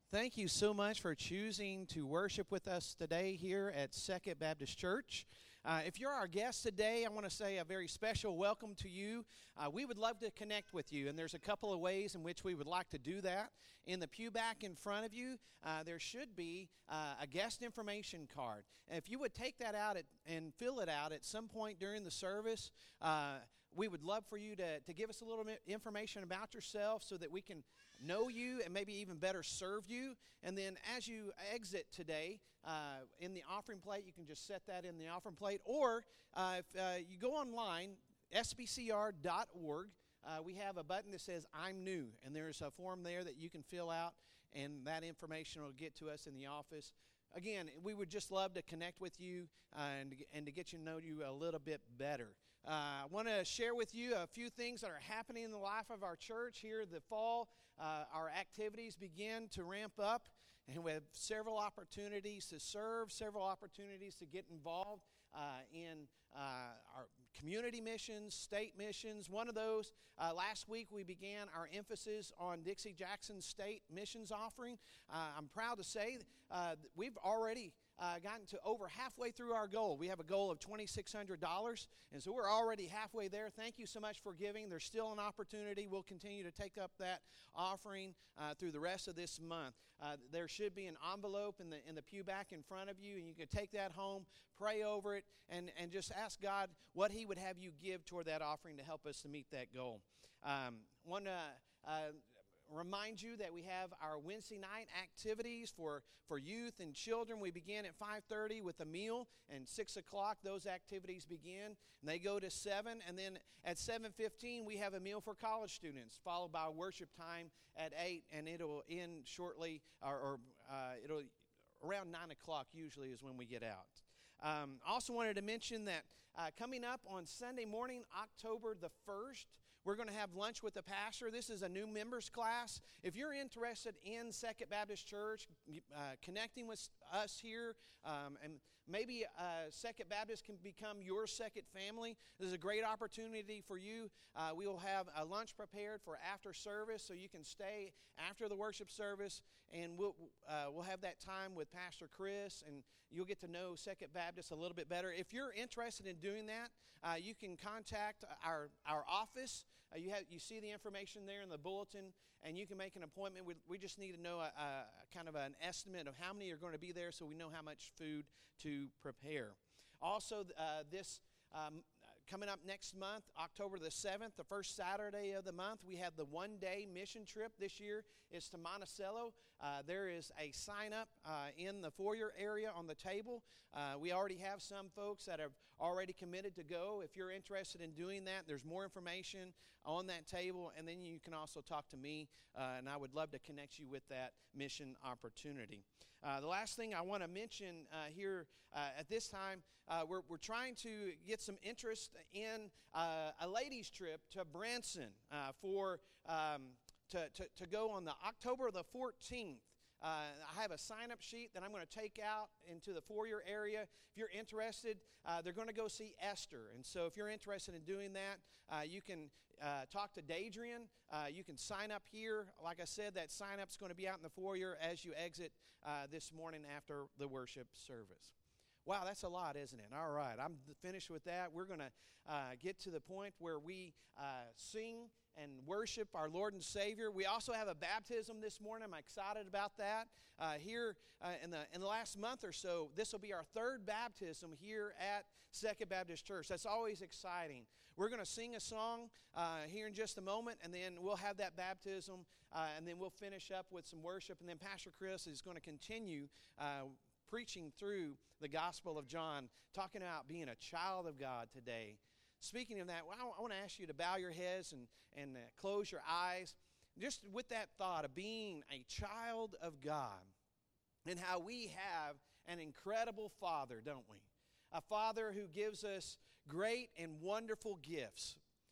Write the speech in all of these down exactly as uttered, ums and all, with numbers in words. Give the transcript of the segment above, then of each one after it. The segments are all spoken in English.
Thank you so much for choosing to worship with us today here at Second Baptist Church. Uh, if you're our guest today, I want to say a very special welcome to you. Uh, we would love to connect with you, and there's a couple of ways in which we would like to do that. In the pew back in front of you, uh, there should be uh, a guest information card. And if you would take that out at, and fill it out at some point during the service, uh, we would love for you to, to give us a little bit information about yourself so that we can know you and maybe even better serve you. And then as you exit today, uh, in the offering plate, you can just set that in the offering plate. Or uh, if uh, you go online, S B C R dot org, uh, we have a button that says I'm new. And there's a form there that you can fill out, and that information will get to us in the office. Again, we would just love to connect with you uh, and, and to get you to know you a little bit better. Uh, I want to share with you a few things that are happening in the life of our church here in the fall. Uh, our activities begin to ramp up, and we have several opportunities to serve, several opportunities to get involved uh, in uh, our community missions, state missions. One of those, uh, last week we began our emphasis on Dixie Jackson State Missions Offering. Uh, I'm proud to say uh, we've already Uh, gotten to over halfway through our goal. We have a goal of twenty-six hundred dollars, and so we're already halfway there. Thank you so much for giving. There's still an opportunity. We'll continue to take up that offering uh, through the rest of this month. Uh, there should be an envelope in the in the pew back in front of you, and you can take that home, pray over it, and, and just ask God what He would have you give toward that offering to help us to meet that goal. Um, want to uh, remind you that we have our Wednesday night activities for, for youth and children. We begin at five thirty with a meal, and six o'clock those activities begin. And they go to seven, and then at seven fifteen we have a meal for college students, followed by worship time at eight, and it'll end shortly, or, or uh, it'll around nine o'clock usually is when we get out. Um, also wanted to mention that uh, coming up on Sunday morning, October the first, we're going to have lunch with the pastor. This is a new members class. If you're interested in Second Baptist Church, uh, connecting with us here, um, and maybe uh, Second Baptist can become your second family, this is a great opportunity for you. Uh, we will have a lunch prepared for after service, so you can stay after the worship service, and we'll uh, we'll have that time with Pastor Chris, and you'll get to know Second Baptist a little bit better. If you're interested in doing that, uh, you can contact our our office. Uh, you have you see the information there in the bulletin, and you can make an appointment. We, we just need to know a, a kind of an estimate of how many are going to be there, so we know how much food to prepare. Also, uh, this um, coming up next month, October the seventh, the first Saturday of the month, we have the one-day mission trip. This year is to Monticello. Uh, there is a sign-up uh, in the foyer area on the table. Uh, we already have some folks that have already committed to go. If you're interested in doing that, there's more information on that table, and then you can also talk to me, uh, and I would love to connect you with that mission opportunity. Uh, the last thing I want to mention uh, here uh, at this time, uh, we're, we're trying to get some interest in uh, a ladies' trip to Branson uh, for um, to, to, to go on the October the fourteenth. Uh, I have a sign-up sheet that I'm going to take out into the foyer area. If you're interested, uh, they're going to go see Esther. And so if you're interested in doing that, uh, you can uh, talk to Dadrian. Uh, you can sign up here. Like I said, that sign-up is going to be out in the foyer as you exit uh, this morning after the worship service. Wow, that's a lot, isn't it? All right, I'm finished with that. We're going to uh, get to the point where we uh, sing and worship our Lord and Savior. We also have a baptism this morning. I'm excited about that. Uh, here uh, in the in the last month or so, this will be our third baptism here at Second Baptist Church. That's always exciting. We're going to sing a song uh, here in just a moment, and then we'll have that baptism, uh, and then we'll finish up with some worship, and then Pastor Chris is going to continue uh, preaching through the Gospel of John, talking about being a child of God today. Speaking of that, well, I want to ask you to bow your heads and, and uh, close your eyes, just with that thought of being a child of God and how we have an incredible Father, don't we? A Father who gives us great and wonderful gifts.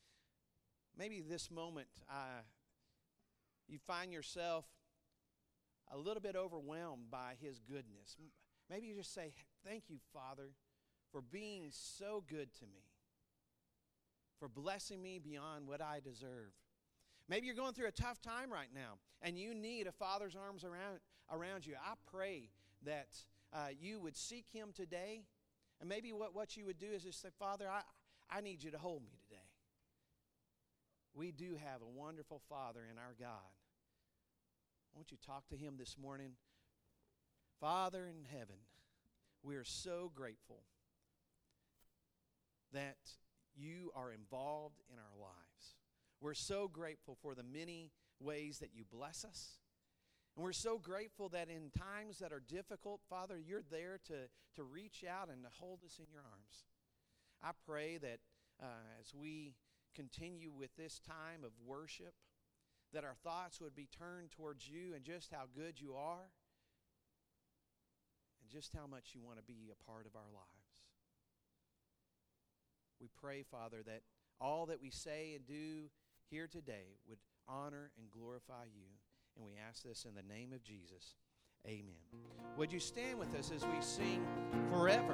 Maybe this moment uh, you find yourself a little bit overwhelmed by His goodness. Maybe you just say, thank you, Father, for being so good to me, for blessing me beyond what I deserve. Maybe you're going through a tough time right now, and you need a father's arms around, around you. I pray that uh, you would seek him today, and maybe what, what you would do is just say, Father, I, I need you to hold me today. We do have a wonderful Father in our God. Won't you talk to him this morning? Father in heaven, we are so grateful that you are involved in our lives. We're so grateful for the many ways that you bless us. And we're so grateful that in times that are difficult, Father, you're there to, to reach out and to hold us in your arms. I pray that uh, as we continue with this time of worship, that our thoughts would be turned towards you and just how good you are and just how much you want to be a part of our lives. We pray, Father, that all that we say and do here today would honor and glorify you. And we ask this in the name of Jesus. Amen. Would you stand with us as we sing Forever?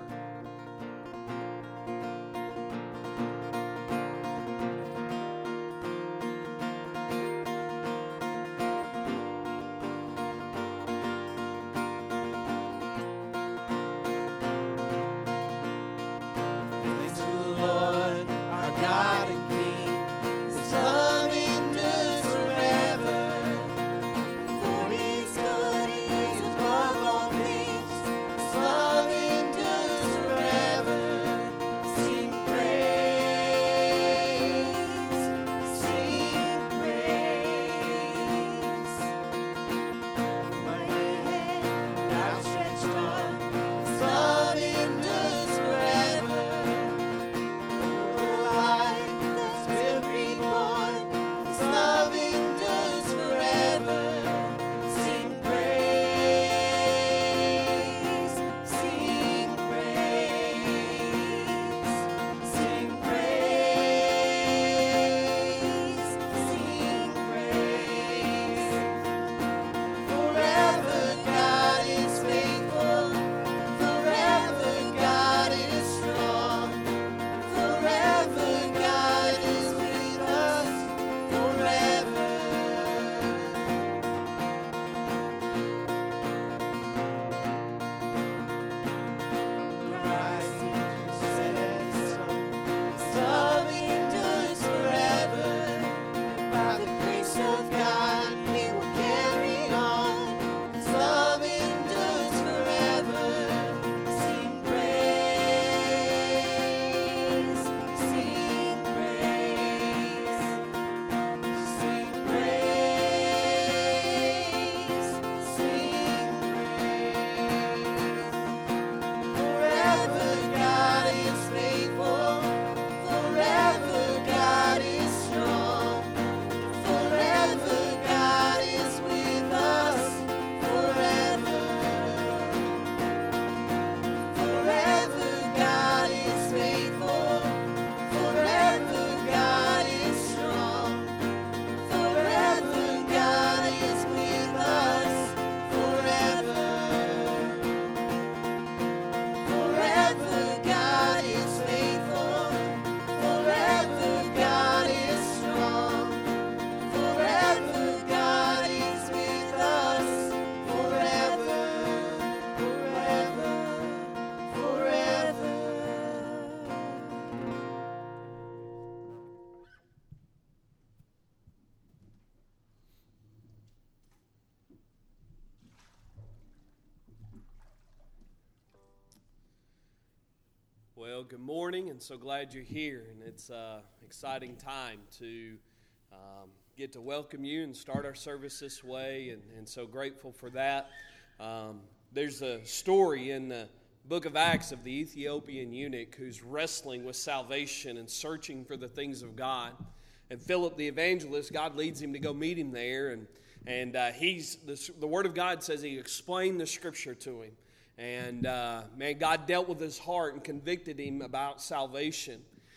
Well, good morning, and so glad you're here, and it's an uh, exciting time to um, get to welcome you and start our service this way, and, and so grateful for that. Um, there's a story in the book of Acts of the Ethiopian eunuch who's wrestling with salvation and searching for the things of God. And Philip the evangelist, God leads him to go meet him there, and and uh, he's the, the Word of God says he explained the Scripture to him. And, uh, man, God dealt with his heart and convicted him about salvation.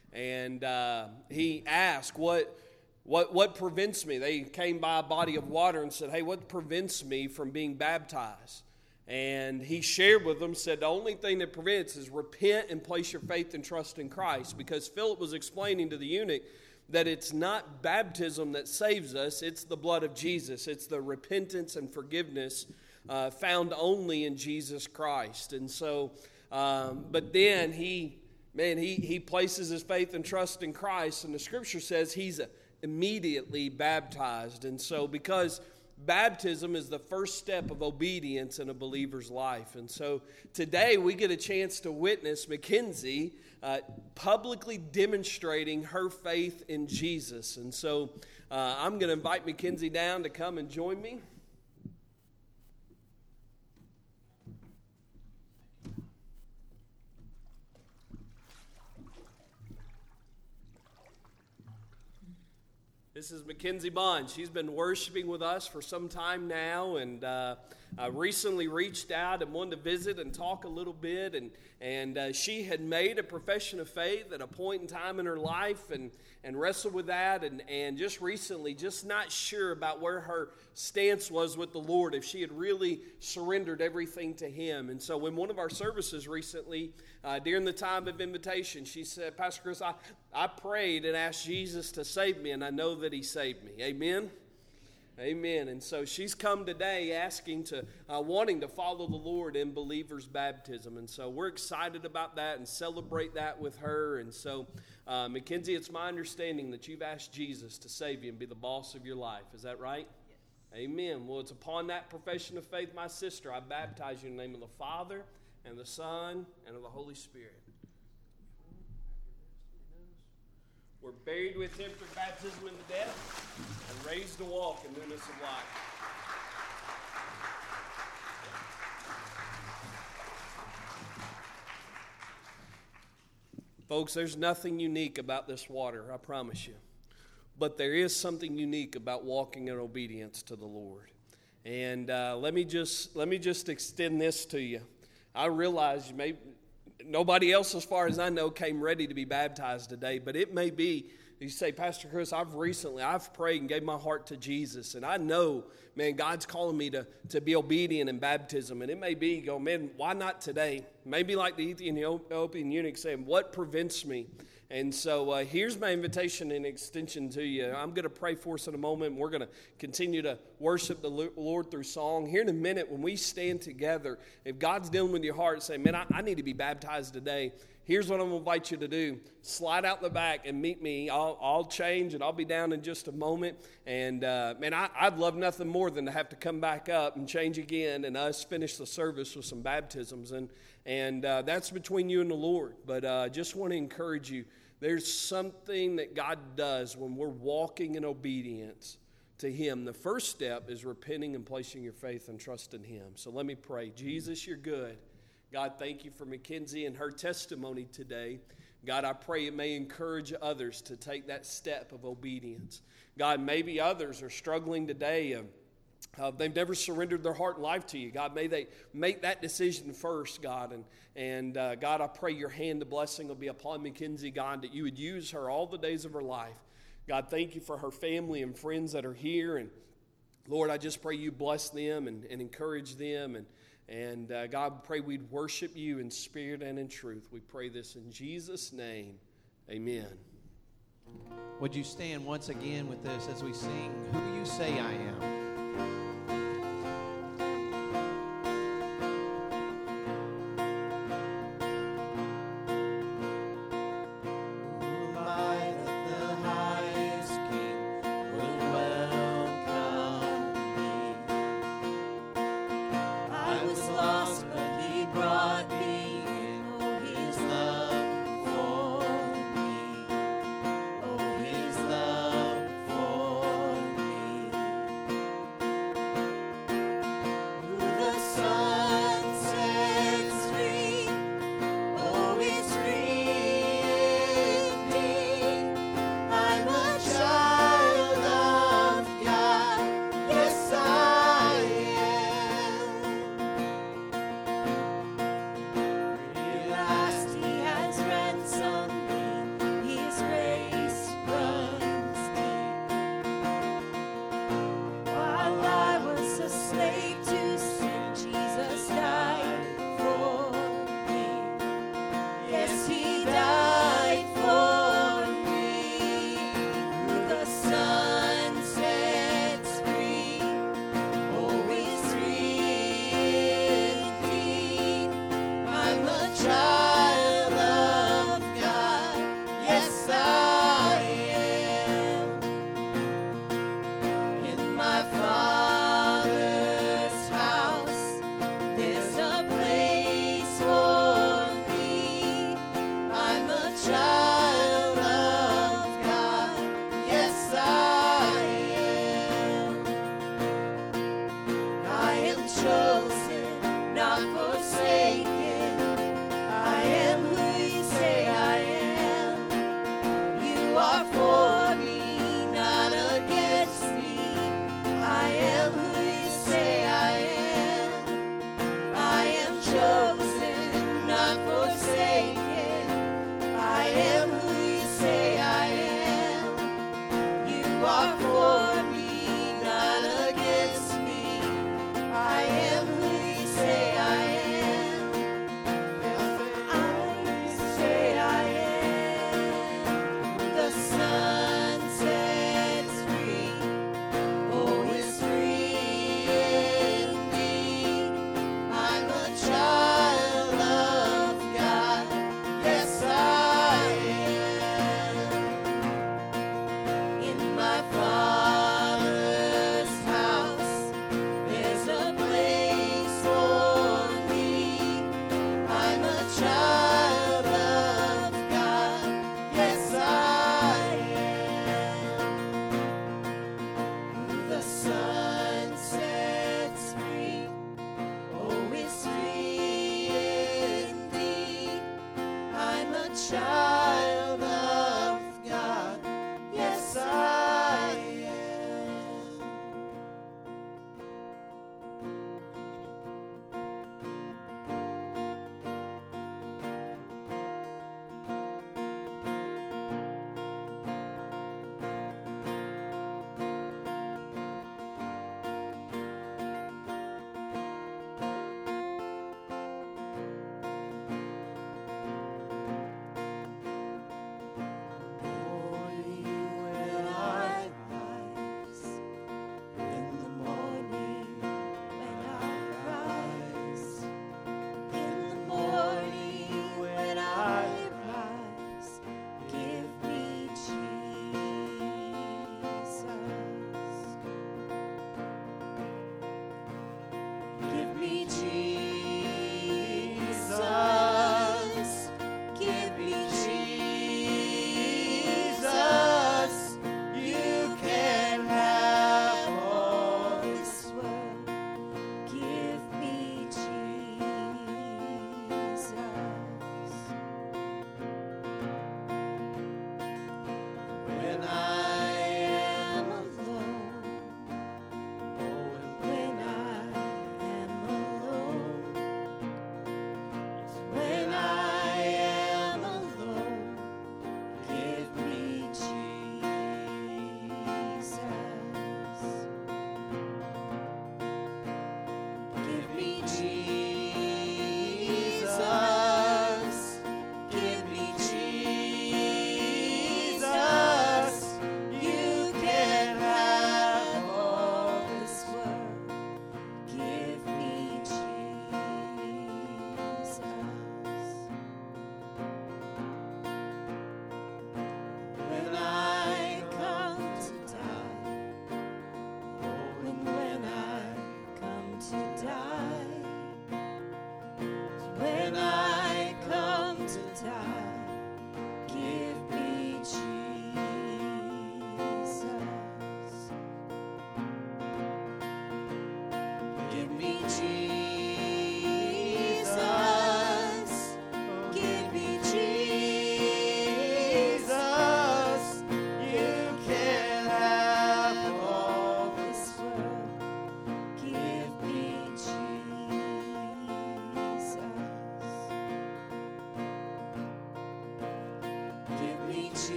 And uh, he asked, what, what, what prevents me? They came by a body of water and said, hey, what prevents me from being baptized? And he shared with them, said, the only thing that prevents is repent and place your faith and trust in Christ. Because Philip was explaining to the eunuch that it's not baptism that saves us, it's the blood of Jesus. It's the repentance and forgiveness uh, found only in Jesus Christ. And so, um, but then he, man, he, he places his faith and trust in Christ, and the Scripture says he's immediately baptized. And so because baptism is the first step of obedience in a believer's life. And so today we get a chance to witness Mackenzie uh, publicly demonstrating her faith in Jesus. And so uh, I'm going to invite Mackenzie down to come and join me. This is Mackenzie Bond. She's been worshiping with us for some time now, and uh, I recently reached out and wanted to visit and talk a little bit, and and uh, she had made a profession of faith at a point in time in her life, and, and wrestled with that, and, and just recently, just not sure about where her stance was with the Lord, if she had really surrendered everything to Him. And so in one of our services recently, uh, during the time of invitation, she said, Pastor Chris, I, I prayed and asked Jesus to save me, and I know that He saved me. Amen? Amen. And so she's come today asking to, uh, wanting to follow the Lord in believer's baptism. And so we're excited about that and celebrate that with her. And so, uh, Mackenzie, it's my understanding that you've asked Jesus to save you and be the boss of your life. Is that right? Yes. Amen. Well, it's upon that profession of faith, my sister, I baptize you in the name of the Father and the Son and of the Holy Spirit. We're buried with Him through baptism into death and raised to walk in newness of life. Folks, there's nothing unique about this water, I promise you. But there is something unique about walking in obedience to the Lord. And uh, let me just let me just extend this to you. I realize you may. Nobody else, as far as I know, came ready to be baptized today, but it may be, you say, Pastor Chris, I've recently, I've prayed and gave my heart to Jesus, and I know, man, God's calling me to, to be obedient in baptism, and it may be, go, man, why not today? Maybe like the Ethiopian eunuch saying, what prevents me? And so uh, here's my invitation and extension to you. I'm going to pray for us in a moment. And we're going to continue to worship the Lord through song. Here in a minute, when we stand together, if God's dealing with your heart, say, man, I, I need to be baptized today. Here's what I'm going to invite you to do. Slide out the back and meet me. I'll, I'll change, and I'll be down in just a moment. And, uh, man, I, I'd love nothing more than to have to come back up and change again and us finish the service with some baptisms. And, and uh, that's between you and the Lord. But I uh, just want to encourage you. There's something that God does when we're walking in obedience to Him. The first step is repenting and placing your faith and trust in Him. So let me pray. Jesus, you're good. God, thank you for Mackenzie and her testimony today. God, I pray it may encourage others to take that step of obedience. God, maybe others are struggling today. Uh, uh, they've never surrendered their heart and life to you. God, may they make that decision first, God. And, and uh, God, I pray your hand of blessing will be upon Mackenzie, God, that you would use her all the days of her life. God, thank you for her family and friends that are here. And Lord, I just pray you bless them and, and encourage them. And And uh, God, pray we'd worship you in spirit and in truth. We pray this in Jesus' name. Amen. Would you stand once again with us as we sing, Who You Say I Am?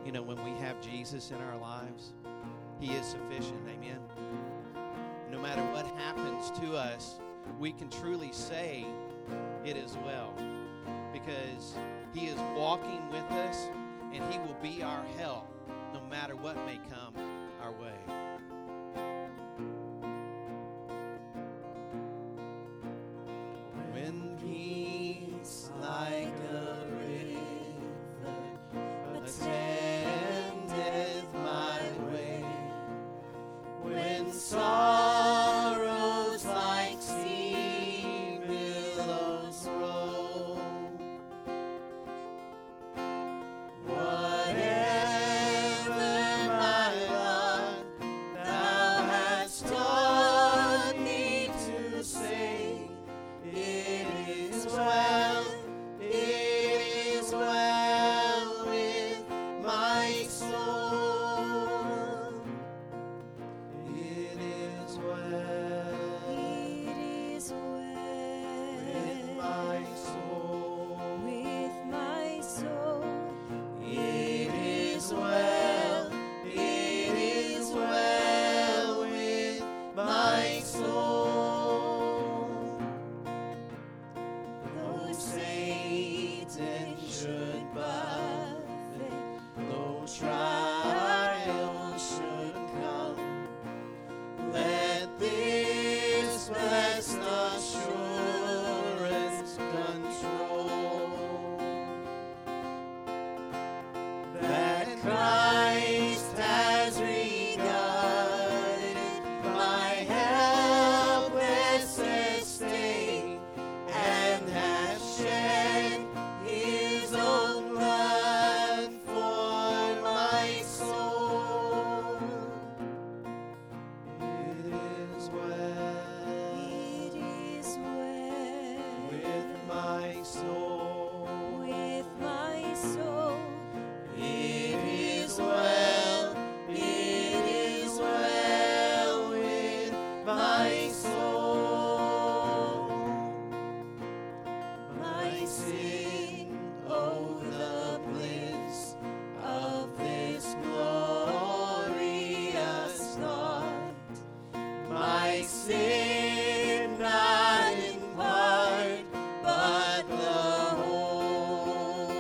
You know, when we have Jesus in our lives, He is sufficient. Amen. No matter what happens to us, we can truly say it is well, because He is walking with us, and He will be our help no matter what may come our way. When peace like a river attendeth my way, when sorrows like sea billows roll, whatever my lot thou hast taught me to say, it is well, it is well with my soul. It is well, It is well with my soul. with my soul. It is well, it is well with my soul. Though Satan should buffet, though trials should come, let this blessed assurance control, that Christ has regarded my helpless estate, and has shed His own blood for my soul. It is well It is well with my soul. with my soul. It is well, it is well with my soul. My sin, oh the bliss of this glorious thought. My sin not in part, but the whole.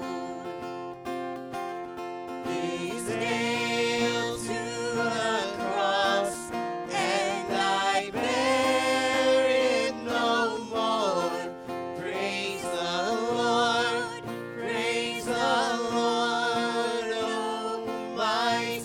These nailed to the cross, and I bear it no more. Praise the Lord, praise the Lord, oh my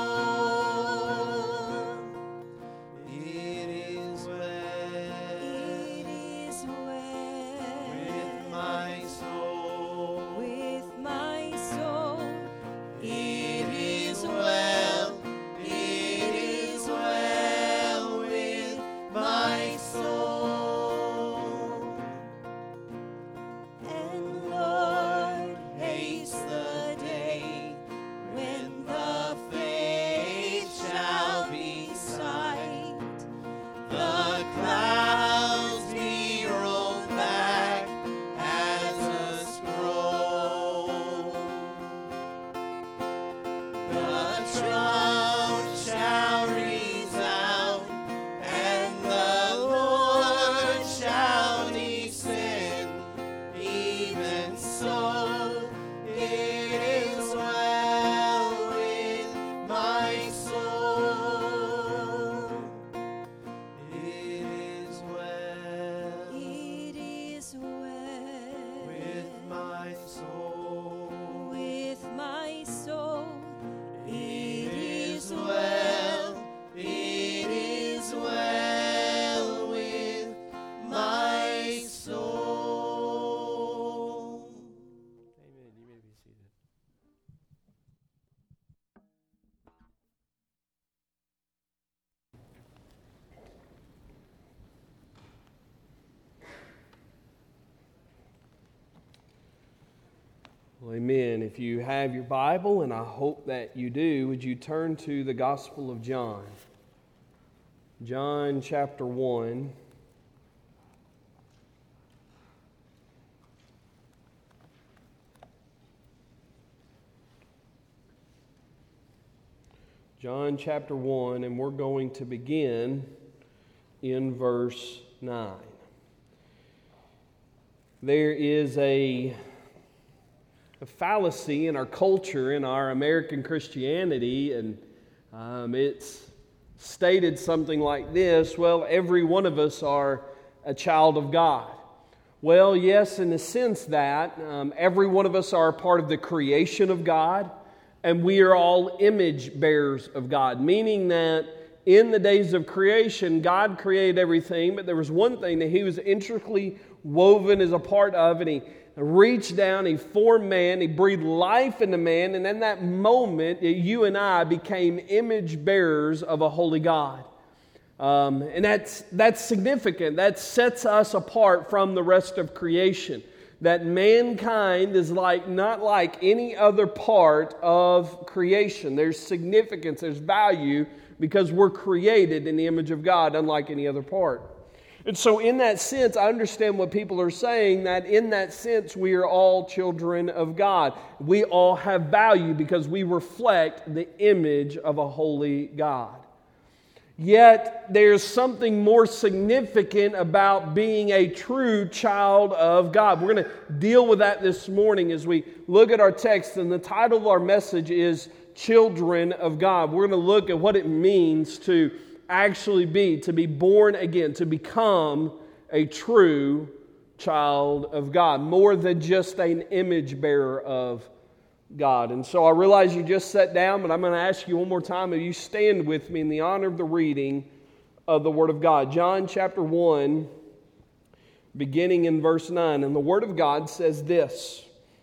soul. It is well It is well with my soul. with my soul. It is well, it is well with my soul. And Lord, Haste the day when the faith shall be sight, the clouds be rolled back as a scroll. The trump shall resound, and the Lord shall descend. Even so, it is well with my soul. It is well it is well with my soul. with my soul. It is well, it is well with my soul. Amen. You may be seated. Well, amen. If you have your Bible, and I hope that you do, would you turn to the Gospel of John? John chapter one. John chapter one, and we're going to begin in verse nine. There is a, a fallacy in our culture, in our American Christianity, and um, it's stated something like this: well, every one of us are a child of God. Well, yes, in the sense that um, every one of us are a part of the creation of God, and we are all image bearers of God, meaning that in the days of creation, God created everything, but there was one thing that He was intricately woven as a part of, and He reached down, He formed man, He breathed life into man, and in that moment, you and I became image bearers of a holy God. Um, and that's, that's significant. That sets us apart from the rest of creation. That mankind is like not like any other part of creation. There's significance, there's value, because we're created in the image of God, unlike any other part. And so in that sense, I understand what people are saying, that in that sense, we are all children of God. We all have value because we reflect the image of a holy God. Yet, there's something more significant about being a true child of God. We're going to deal with that this morning as we look at our text, and the title of our message is Children of God. We're going to look at what it means to actually be, to be born again, to become a true child of God, more than just an image bearer of God. And so I realize you just sat down, but I'm going to ask you one more time if you stand with me in the honor of the reading of the Word of God. John chapter one, beginning in verse nine. And the Word of God says this: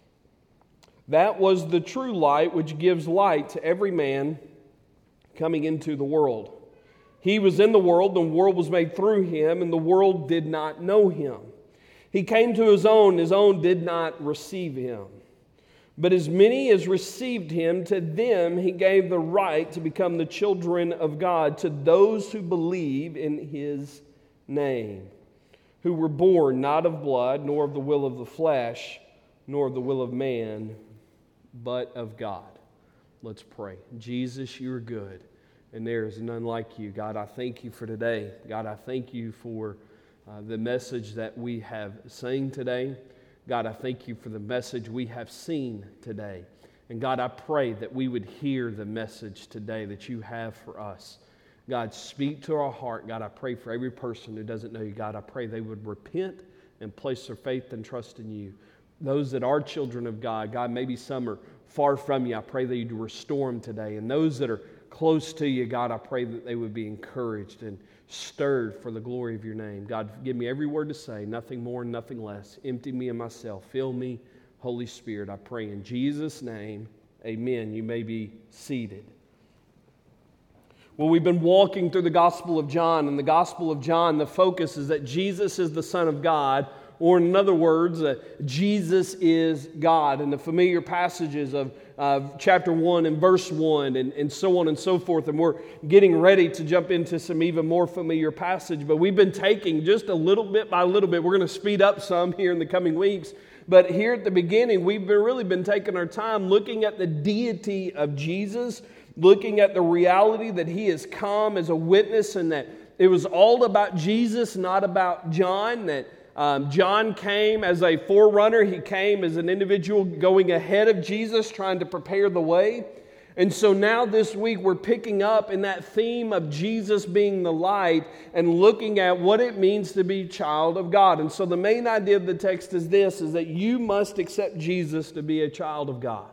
"That was the true light which gives light to every man coming into the world. He was in the world, and the world was made through Him, and the world did not know Him. He came to His own, His own did not receive Him. But as many as received Him, to them He gave the right to become the children of God, to those who believe in His name, who were born not of blood, nor of the will of the flesh, nor of the will of man, but of God." Let's pray. Jesus, You are good, and there is none like You. God, I thank You for today. God, I thank You for uh, the message that we have sang today. God, I thank You for the message we have seen today. And God, I pray that we would hear the message today that You have for us. God, speak to our heart. God, I pray for every person who doesn't know You. God, I pray they would repent and place their faith and trust in You. Those that are children of God, God, maybe some are far from You. I pray that You'd restore them today. And those that are close to You, God, I pray that they would be encouraged and stirred for the glory of Your name. God, give me every word to say, nothing more, nothing less. Empty me of myself. Fill me, Holy Spirit, I pray in Jesus' name. Amen. You may be seated. Well, we've been walking through the Gospel of John. In the Gospel of John, the focus is that Jesus is the Son of God, or in other words, uh, Jesus is God. And the familiar passages of uh, chapter one and verse one and, and so on and so forth. And we're getting ready to jump into some even more familiar passage. But we've been taking just a little bit by little bit. We're going to speed up some here in the coming weeks. But here at the beginning, we've been, really been taking our time looking at the deity of Jesus, looking at the reality that He has come as a witness, and that it was all about Jesus, not about John. That Um, John came as a forerunner. He came as an individual going ahead of Jesus, trying to prepare the way. And so now this week we're picking up in that theme of Jesus being the light and looking at what it means to be a child of God. And so the main idea of the text is this, is that you must accept Jesus to be a child of God.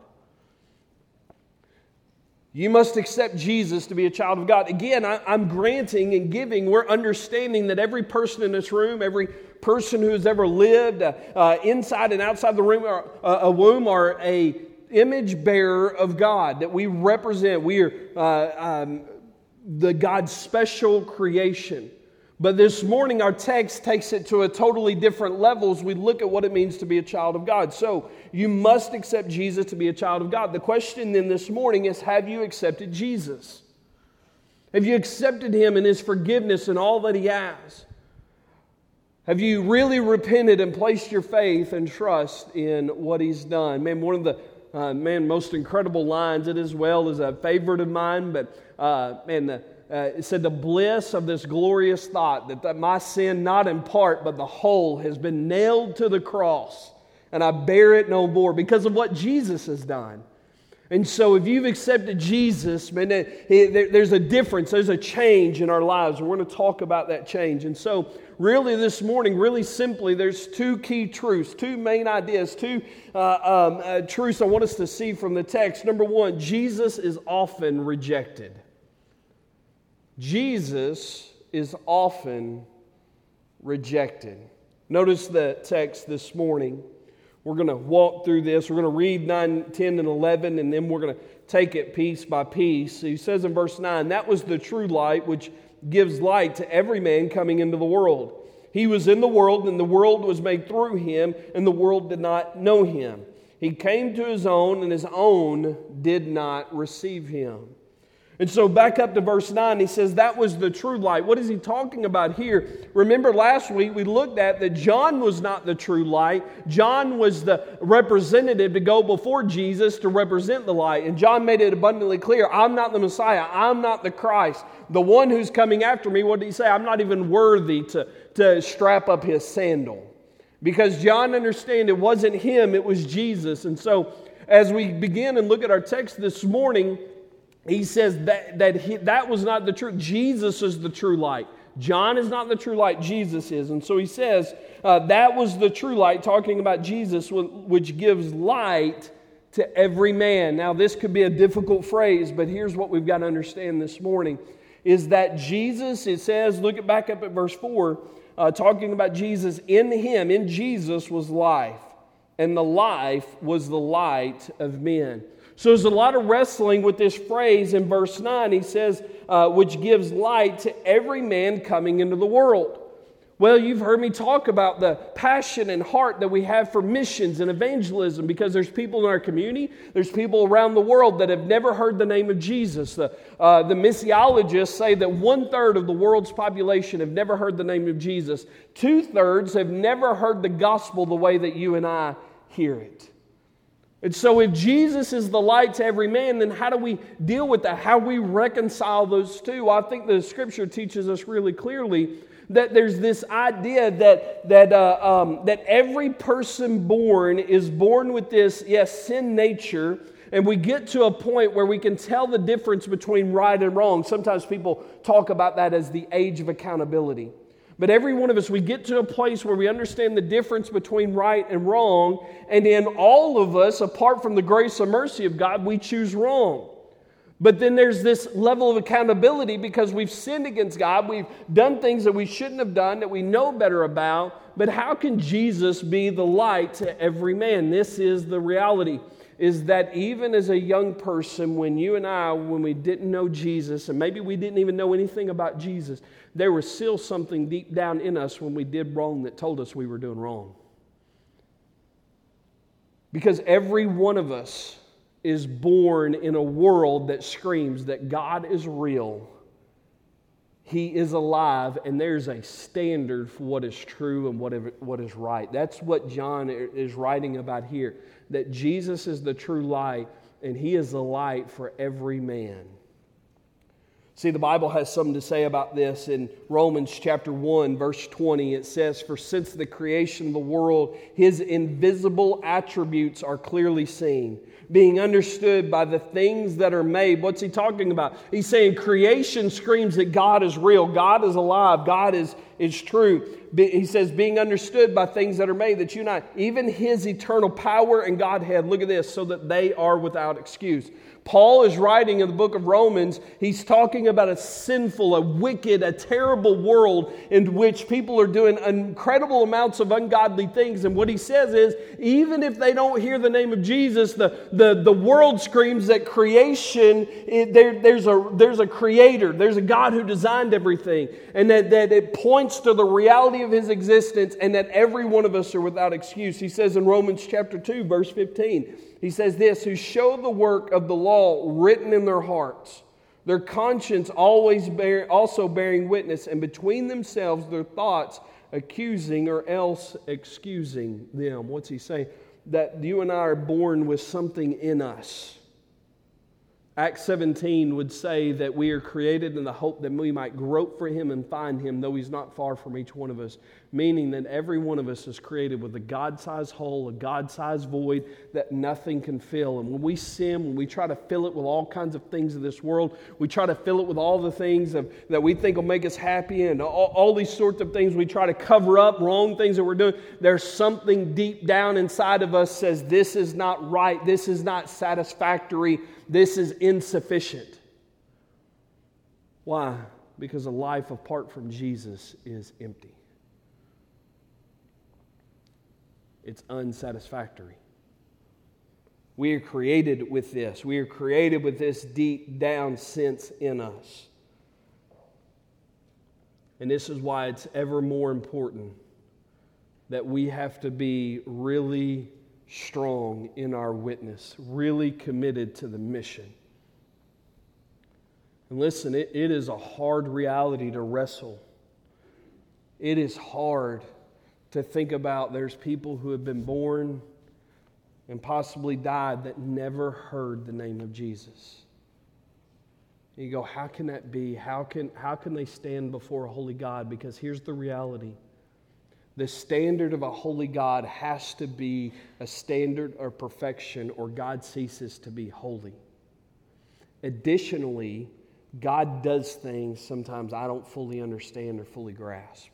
You must accept Jesus to be a child of God. Again, I, I'm granting and giving, we're understanding that every person in this room, every person who has ever lived uh, uh, inside and outside the room, or, uh, a womb, are a image bearer of God, that we represent. We are uh, um, the God's special creation. But this morning, our text takes it to a totally different level as we look at what it means to be a child of God. So, you must accept Jesus to be a child of God. The question then this morning is, have you accepted Jesus? Have you accepted Him and His forgiveness and all that He has? Have you really repented and placed your faith and trust in what He's done? Man, one of the uh, man, most incredible lines. It as well is a favorite of mine, but uh, man, the, uh, it said the bliss of this glorious thought that, that my sin, not in part, but the whole, has been nailed to the cross, and I bear it no more because of what Jesus has done. And so if you've accepted Jesus, man, there's a difference, there's a change in our lives. We're going to talk about that change. And so really this morning, really simply, there's two key truths, two main ideas, two uh, um, uh, truths I want us to see from the text. Number one, Jesus is often rejected. Jesus is often rejected. Notice the text this morning. We're going to walk through this. We're going to read nine, ten, and eleven, and then we're going to take it piece by piece. He says in verse nine, that was the true light which gives light to every man coming into the world. He was in the world, and the world was made through him, and the world did not know him. He came to his own, and his own did not receive him. And so back up to verse nine, he says that was the true light. What is he talking about here? Remember last week we looked at that John was not the true light. John was the representative to go before Jesus to represent the light. And John made it abundantly clear, I'm not the Messiah. I'm not the Christ. The one who's coming after me, what did he say? I'm not even worthy to, to strap up his sandal. Because John understood it wasn't him, it was Jesus. And so as we begin and look at our text this morning, he says that, that, he, that was not the truth. Jesus is the true light. John is not the true light. Jesus is. And so he says uh, that was the true light, talking about Jesus, which gives light to every man. Now, this could be a difficult phrase, but here's what we've got to understand this morning, is that Jesus, it says, look at back up at verse four, uh, talking about Jesus, in him, in Jesus was life, and the life was the light of men. So there's a lot of wrestling with this phrase in verse nine. He says, uh, which gives light to every man coming into the world. Well, you've heard me talk about the passion and heart that we have for missions and evangelism, because there's people in our community, there's people around the world that have never heard the name of Jesus. The, uh, the missiologists say that one-third of the world's population have never heard the name of Jesus. Two-thirds have never heard the gospel the way that you and I hear it. And so if Jesus is the light to every man, then how do we deal with that? How do we reconcile those two? Well, I think the Scripture teaches us really clearly that there's this idea that, that, uh, um, that every person born is born with this, yes, sin nature, and we get to a point where we can tell the difference between right and wrong. Sometimes people talk about that as the age of accountability. But every one of us, we get to a place where we understand the difference between right and wrong, and in all of us, apart from the grace and mercy of God, we choose wrong. But then there's this level of accountability because we've sinned against God, we've done things that we shouldn't have done, that we know better about, but how can Jesus be the light to every man? This is the reality, is that even as a young person, when you and I, when we didn't know Jesus, and maybe we didn't even know anything about Jesus, there was still something deep down in us when we did wrong that told us we were doing wrong. Because every one of us is born in a world that screams that God is real, He is alive, and there's a standard for what is true and what is right. That's what John is writing about here, that Jesus is the true light, and He is the light for every man. See, the Bible has something to say about this. In Romans chapter one, verse twenty, it says, "For since the creation of the world, His invisible attributes are clearly seen, being understood by the things that are made." What's he talking about? He's saying creation screams that God is real, God is alive, God is, is true. He says, being understood by things that are made, that you and I, even His eternal power and Godhead, look at this, so that they are without excuse. Paul is writing in the book of Romans, he's talking about a sinful, a wicked, a terrible world in which people are doing incredible amounts of ungodly things. And what he says is, even if they don't hear the name of Jesus, the, the, the world screams that creation, it, there, there's, a, there's a creator, there's a God who designed everything, and that, that it points to the reality of His existence, and that every one of us are without excuse. He says in Romans chapter two, verse fifteen, he says this, "Who show the work of the law written in their hearts, their conscience always bear, also bearing witness, and between themselves their thoughts accusing or else excusing them." What's he saying? that you and I are born with something in us. Acts seventeen would say that we are created in the hope that we might grope for Him and find Him, though He's not far from each one of us. Meaning that every one of us is created with a God-sized hole, a God-sized void that nothing can fill. And when we sin, when we try to fill it with all kinds of things of this world, we try to fill it with all the things of, that we think will make us happy and all, all these sorts of things we try to cover up, wrong things that we're doing. There's something deep down inside of us says this is not right, this is not satisfactory, this is insufficient. Why? Because a life apart from Jesus is empty. It's unsatisfactory. We are created with this. We are created with this deep down sense in us. And this is why it's ever more important that we have to be really strong in our witness, really committed to the mission. And listen, it, it is a hard reality to wrestle. It is hard to think about there's people who have been born and possibly died that never heard the name of Jesus. And you go, how can that be? How can, how can they stand before a holy God? Because here's the reality. The standard of a holy God has to be a standard of perfection, or God ceases to be holy. Additionally, God does things sometimes I don't fully understand or fully grasp.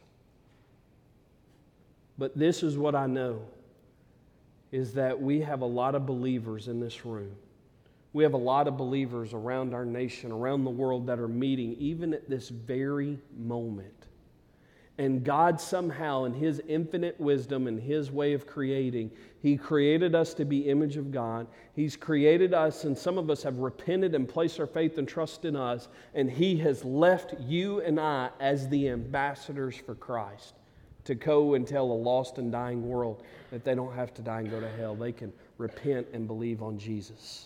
But this is what I know, is that we have a lot of believers in this room. We have a lot of believers around our nation, around the world that are meeting even at this very moment. And God somehow, in His infinite wisdom and His way of creating, He created us to be image of God. He's created us, and some of us have repented and placed our faith and trust in us, and He has left you and I as the ambassadors for Christ to go and tell a lost and dying world that they don't have to die and go to hell. They can repent and believe on Jesus.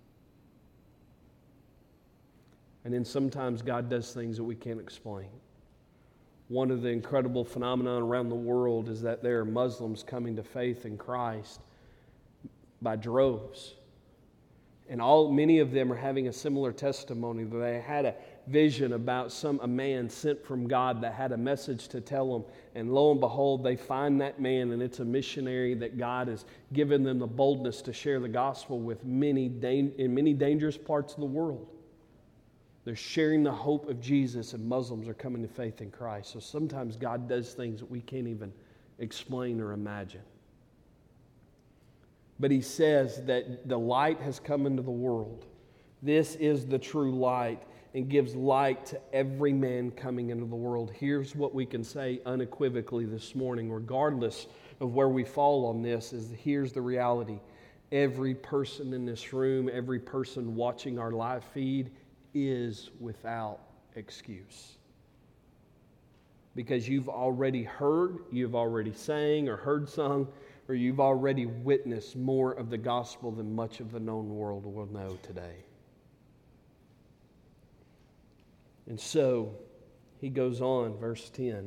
And then sometimes God does things that we can't explain. One of the incredible phenomena around the world is that there are Muslims coming to faith in Christ by droves. And all many of them are having a similar testimony. They had a vision about some a man sent from God that had a message to tell them. And lo and behold, they find that man, and it's a missionary that God has given them the boldness to share the gospel with many in many dangerous parts of the world. They're sharing the hope of Jesus, and Muslims are coming to faith in Christ. So sometimes God does things that we can't even explain or imagine. But He says that the light has come into the world. This is the true light, and gives light to every man coming into the world. Here's what we can say unequivocally this morning, regardless of where we fall on this, is here's the reality. Every person in this room, every person watching our live feed is without excuse. Because you've already heard, you've already sang or heard sung, or you've already witnessed more of the gospel than much of the known world will know today. And so, he goes on, verse ten.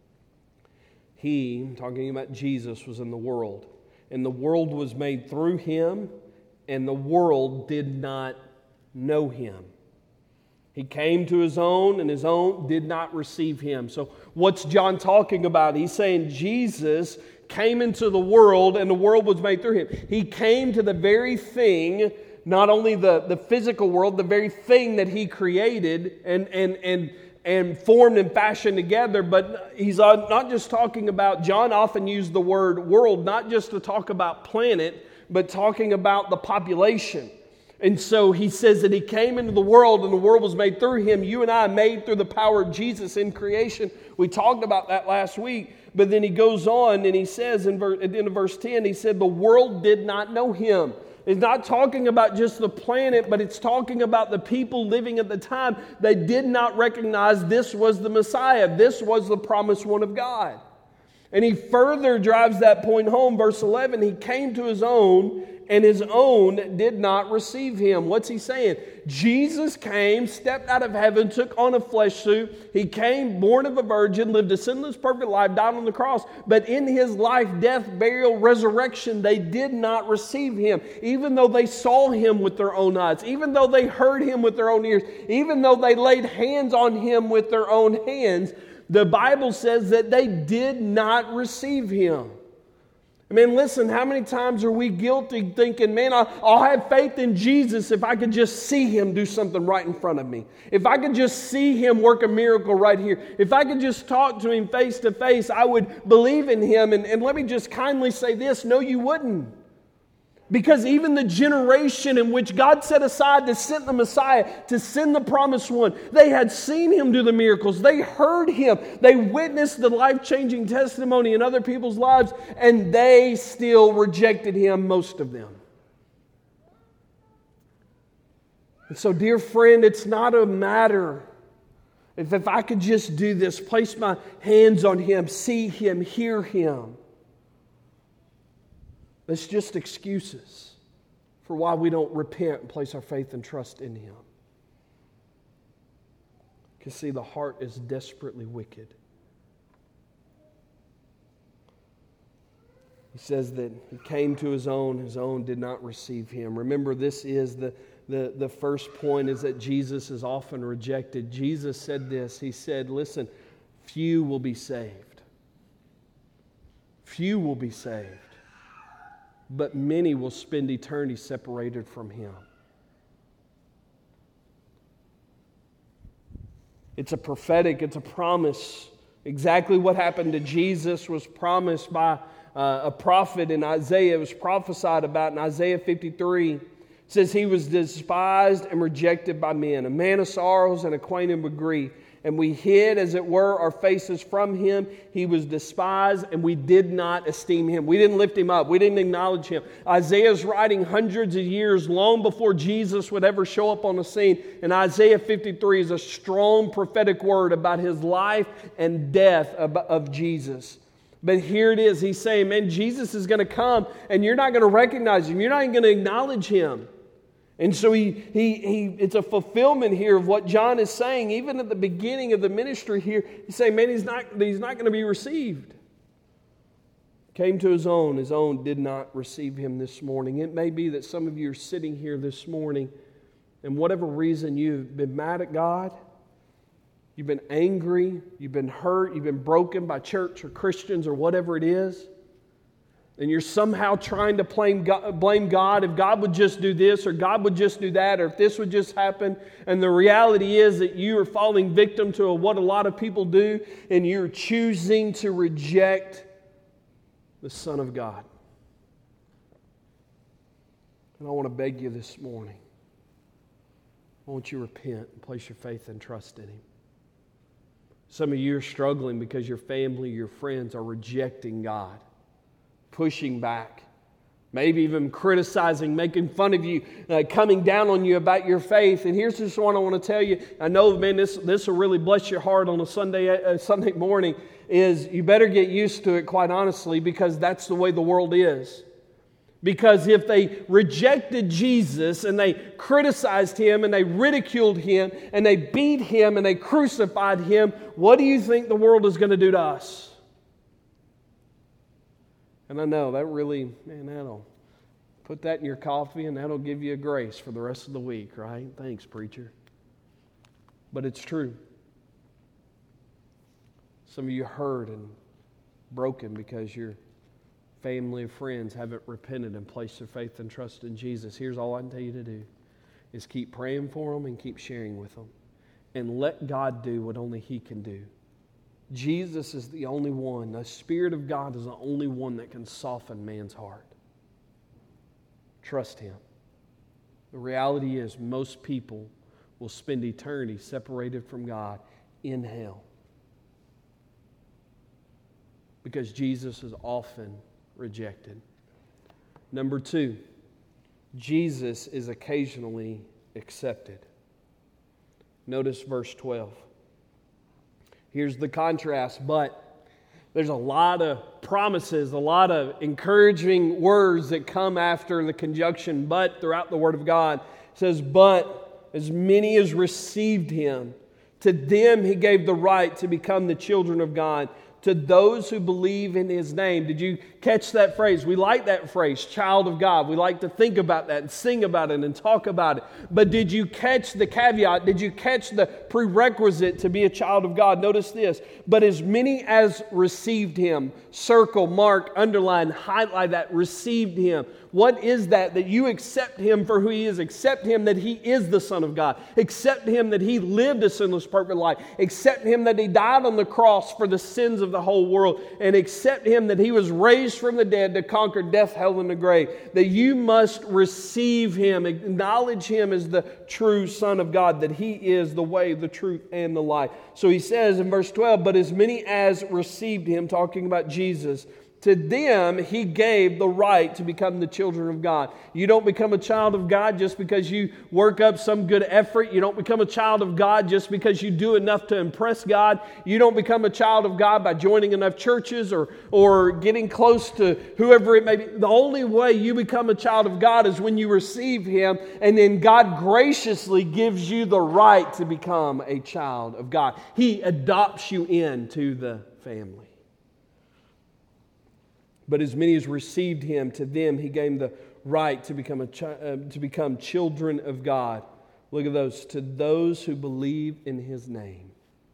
He, talking about Jesus, was in the world, and the world was made through Him, and the world did not know Him. He came to His own, and His own did not receive Him. So what's John talking about? He's saying Jesus came into the world, and the world was made through Him. He came to the very thing, not only the, the physical world, the very thing that He created and, and, and, and formed and fashioned together, but He's not just talking about, John often used the word world, not just to talk about planet, but talking about the population. And so he says that He came into the world, and the world was made through Him. You and I made through the power of Jesus in creation. We talked about that last week. But then he goes on and he says in verse, at the end of verse ten, he said, the world did not know Him. It's not talking about just the planet, but it's talking about the people living at the time. They did not recognize this was the Messiah. This was the promised one of God. And he further drives that point home. Verse eleven, he came to his own, and his own did not receive him. What's he saying? Jesus came, stepped out of heaven, took on a flesh suit. He came, born of a virgin, lived a sinless, perfect life, died on the cross. But in his life, death, burial, resurrection, they did not receive him. Even though they saw him with their own eyes, even though they heard him with their own ears, even though they laid hands on him with their own hands, the Bible says that they did not receive him. I mean, listen, how many times are we guilty thinking, man, I'll, I'll have faith in Jesus if I could just see him do something right in front of me. If I could just see him work a miracle right here. If I could just talk to him face to face, I would believe in him. And, and let me just kindly say this, no, you wouldn't. Because even the generation in which God set aside to send the Messiah, to send the promised one, they had seen him do the miracles. They heard him. They witnessed the life-changing testimony in other people's lives, and they still rejected him, most of them. And so, dear friend, it's not a matter if, if I could just do this, place my hands on him, see him, hear him. That's just excuses for why we don't repent and place our faith and trust in him. Because see, the heart is desperately wicked. He says that he came to his own, his own did not receive him. Remember, this is the, the, the first point, is that Jesus is often rejected. Jesus said this, he said, listen, few will be saved. Few will be saved. But many will spend eternity separated from him. It's a prophetic, it's a promise. Exactly what happened to Jesus was promised by uh, a prophet in Isaiah. It was prophesied about in Isaiah fifty-three. It says he was despised and rejected by men, a man of sorrows and acquainted with grief. And we hid, as it were, our faces from him. He was despised, and we did not esteem him. We didn't lift him up. We didn't acknowledge him. Isaiah's writing hundreds of years, long before Jesus would ever show up on the scene. And Isaiah fifty-three is a strong prophetic word about his life and death of, of Jesus. But here it is. He's saying, man, Jesus is going to come, and you're not going to recognize him. You're not even going to acknowledge him. And so he, he, he, it's a fulfillment here of what John is saying. Even at the beginning of the ministry here, he's saying, man, he's not, he's not going to be received. Came to his own. His own did not receive him this morning. It may be that some of you are sitting here this morning, and whatever reason you've been mad at God, you've been angry, you've been hurt, you've been broken by church or Christians or whatever it is. And you're somehow trying to blame God, blame God if God would just do this or God would just do that or if this would just happen. And the reality is that you are falling victim to what a lot of people do, and you're choosing to reject the Son of God. And I want to beg you this morning, I want you to repent and place your faith and trust in him. Some of you are struggling because your family, your friends are rejecting God, pushing back, maybe even criticizing, making fun of you, uh, coming down on you about your faith. And here's just one I want to tell you. I know, man, this this will really bless your heart on a Sunday uh, Sunday morning. Is you better get used to it, quite honestly, because that's the way the world is. Because if they rejected Jesus and they criticized him and they ridiculed him and they beat him and they crucified him, what do you think the world is going to do to us? And I know that really, man, that'll put that in your coffee and that'll give you a grace for the rest of the week, right? Thanks, preacher. But it's true. Some of you hurt and broken because your family and friends haven't repented and placed their faith and trust in Jesus. Here's all I can tell you to do is keep praying for them and keep sharing with them. And let God do what only he can do. Jesus is the only one. The Spirit of God is the only one that can soften man's heart. Trust him. The reality is most people will spend eternity separated from God in hell. Because Jesus is often rejected. Number two, Jesus is occasionally accepted. Notice verse twelve. Here's the contrast. But There's a lot of promises, a lot of encouraging words that come after the conjunction but throughout the Word of God. It says, but as many as received Him, to them He gave the right to become the children of God, to those who believe in His name. Did you catch that phrase? We like that phrase, child of God. We like to think about that and sing about it and talk about it. But did you catch the caveat? Did you catch the prerequisite to be a child of God? Notice this. But as many as received Him, circle, mark, underline, highlight that, received Him. What is that? That you accept Him for who He is. Accept Him that He is the Son of God. Accept Him that He lived a sinless, perfect life. Accept Him that He died on the cross for the sins of the whole world. And accept Him that He was raised from the dead to conquer death, hell, and the grave. That you must receive Him. Acknowledge Him as the true Son of God. That He is the way, the truth, and the life. So He says in verse twelve, but as many as received Him, talking about Jesus, to them He gave the right to become the children of God. You don't become a child of God just because you work up some good effort. You don't become a child of God just because you do enough to impress God. You don't become a child of God by joining enough churches or, or getting close to whoever it may be. The only way you become a child of God is when you receive Him, and then God graciously gives you the right to become a child of God. He adopts you into the family. But as many as received Him, to them He gave the right to become a chi- uh, to become children of God. Look at those. To those who believe in His name.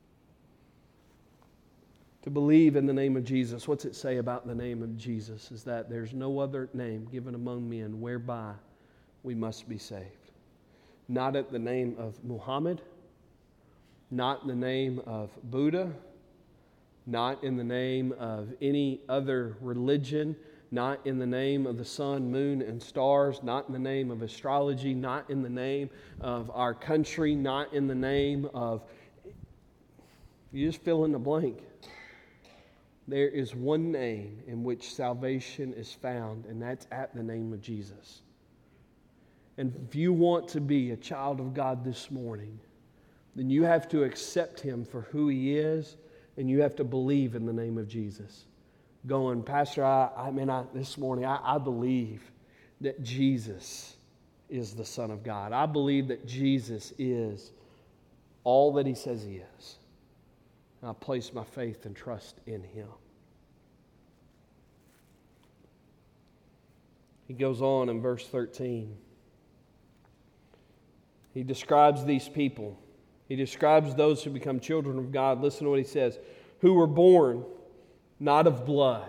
To believe in the name of Jesus. What's it say about the name of Jesus? Is that there's no other name given among men whereby we must be saved. Not at the name of Muhammad. Not in the name of Buddha. Not in the name of any other religion, not in the name of the sun, moon, and stars, not in the name of astrology, not in the name of our country, not in the name of... You just fill in the blank. There is one name in which salvation is found, and that's at the name of Jesus. And if you want to be a child of God this morning, then you have to accept Him for who He is, and you have to believe in the name of Jesus. Going, Pastor, I, I mean, I, this morning, I, I believe that Jesus is the Son of God. I believe that Jesus is all that He says He is. And I place my faith and trust in Him. He goes on in verse thirteen. He describes these people. He describes those who become children of God. Listen to what He says. Who were born not of blood,